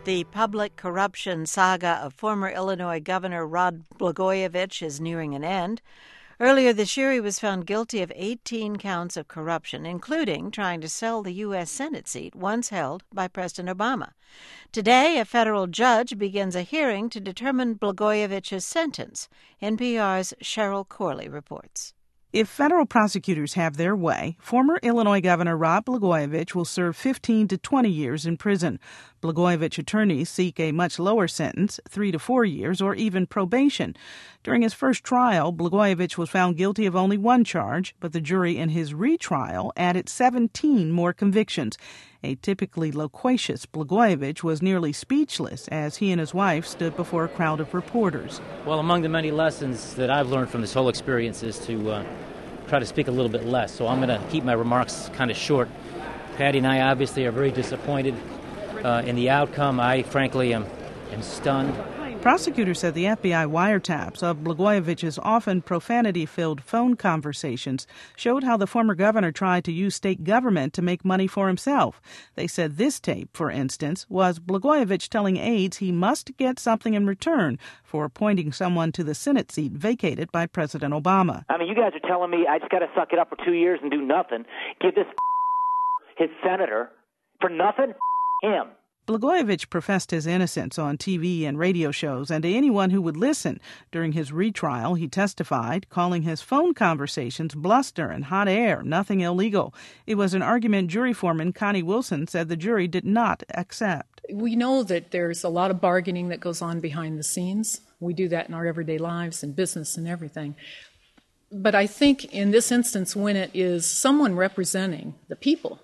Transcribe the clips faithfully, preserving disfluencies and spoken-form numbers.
The public corruption saga of former Illinois Governor Rod Blagojevich is nearing an end. Earlier this year, he was found guilty of eighteen counts of corruption, including trying to sell the U S Senate seat once held by President Obama. Today, a federal judge begins a hearing to determine Blagojevich's sentence. N P R's Cheryl Corley reports. If federal prosecutors have their way, former Illinois Governor Rod Blagojevich will serve fifteen to twenty years in prison. Blagojevich attorneys seek a much lower sentence, three to four years, or even probation. During his first trial, Blagojevich was found guilty of only one charge, but the jury in his retrial added seventeen more convictions. A typically loquacious Blagojevich was nearly speechless as he and his wife stood before a crowd of reporters. Well, among the many lessons that I've learned from this whole experience is to uh, try to speak a little bit less, so I'm going to keep my remarks kind of short. Patty and I obviously are very disappointed uh, in the outcome. I, frankly, am, am stunned. Prosecutors said the F B I wiretaps of Blagojevich's often profanity-filled phone conversations showed how the former governor tried to use state government to make money for himself. They said this tape, for instance, was Blagojevich telling aides he must get something in return for appointing someone to the Senate seat vacated by President Obama. I mean, you guys are telling me I just got to suck it up for two years and do nothing, give this his senator for nothing? Him. Blagojevich professed his innocence on T V and radio shows, and to anyone who would listen. During his retrial, he testified, calling his phone conversations bluster and hot air, nothing illegal. It was an argument jury foreman Connie Wilson said the jury did not accept. We know that there's a lot of bargaining that goes on behind the scenes. We do that in our everyday lives and business and everything. But I think in this instance, when it is someone representing the people,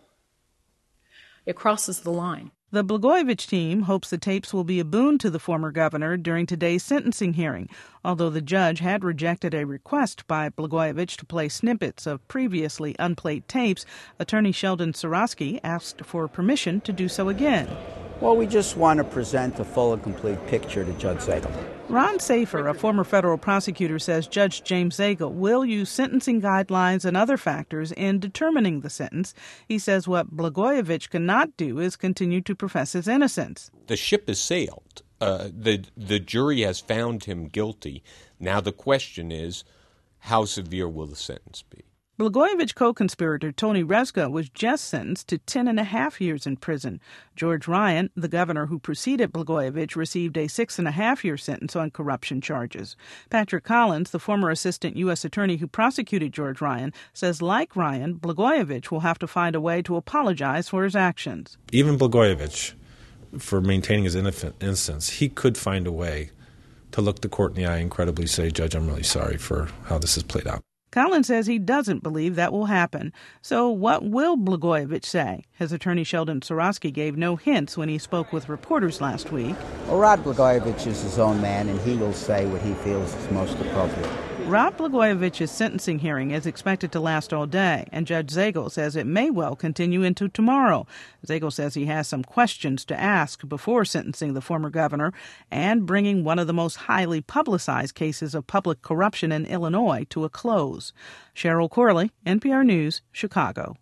it crosses the line. The Blagojevich team hopes the tapes will be a boon to the former governor during today's sentencing hearing, although the judge had rejected a request by Blagojevich to play snippets of previously unplayed tapes. Attorney Sheldon Sarosky asked for permission to do so again. Well, we just want to present a full and complete picture to Judge Zagel. Ron Safer, a former federal prosecutor, says Judge James Zagel will use sentencing guidelines and other factors in determining the sentence. He says what Blagojevich cannot do is continue to profess his innocence. The ship has sailed. Uh, the the jury has found him guilty. Now the question is, how severe will the sentence be? Blagojevich co-conspirator Tony Rezga was just sentenced to ten and a half years in prison. George Ryan, the governor who preceded Blagojevich, received a six and a half year sentence on corruption charges. Patrick Collins, the former assistant U S attorney who prosecuted George Ryan, says like Ryan, Blagojevich will have to find a way to apologize for his actions. Even Blagojevich, for maintaining his innocence, he could find a way to look the court in the eye and credibly say, Judge, I'm really sorry for how this has played out. Collins says he doesn't believe that will happen. So what will Blagojevich say? His attorney Sheldon Sarosky gave no hints when he spoke with reporters last week. Well, Rod Blagojevich is his own man, and he will say what he feels is most appropriate. Rod Blagojevich's sentencing hearing is expected to last all day, and Judge Zagel says it may well continue into tomorrow. Zagel says he has some questions to ask before sentencing the former governor and bringing one of the most highly publicized cases of public corruption in Illinois to a close. Cheryl Corley, N P R News, Chicago.